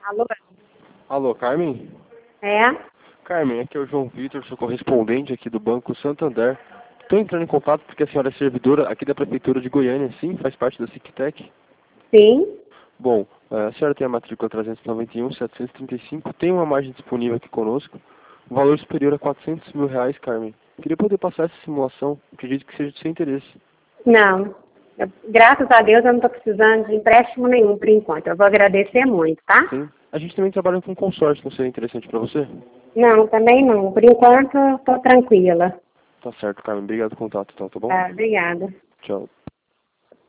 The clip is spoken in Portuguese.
Alô? Alô, Carmen? É? Carmen, aqui é o João Vitor, sou correspondente aqui do Banco Santander. Estou entrando em contato porque a senhora é servidora aqui da Prefeitura de Goiânia, sim? Faz parte da SICTEC? Sim? Bom, a senhora tem a matrícula 391-735, tem uma margem disponível aqui conosco, um valor superior a R$ 400.000, Carmen. Queria poder passar essa simulação, acredito que seja de seu interesse. Não. Graças a Deus eu não estou precisando de empréstimo nenhum por enquanto. Eu vou agradecer muito, tá? Sim. A gente também trabalha com consórcio, não seria interessante para você? Não, também não. Por enquanto eu estou tranquila. Tá certo, Carmen. Obrigado pelo contato, então, tá bom? Tá, obrigada. Tchau.